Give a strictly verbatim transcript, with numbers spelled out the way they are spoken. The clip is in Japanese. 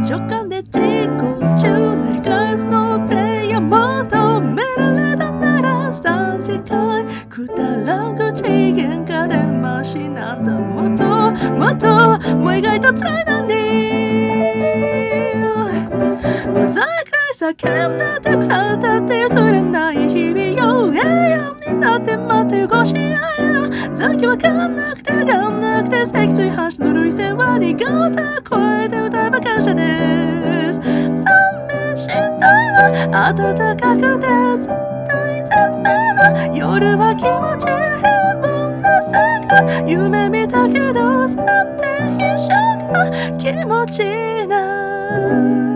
直感で実行中なりかい不のプレイヤー求められたならさんじかいくだらん口喧嘩でマシなんだもっともっともう意外と辛いのにうざいくらい叫んだってくらったって譲れない日々よ永遠になって待って過ごし合い残機わかんなくてがんなくて脊椎反射の涙腺は苦手声で歌えば感謝です試したいわ暖かくて絶対絶命な夜は気持ち平凡な生活夢見たけどさんてん一緒が気持ちいいな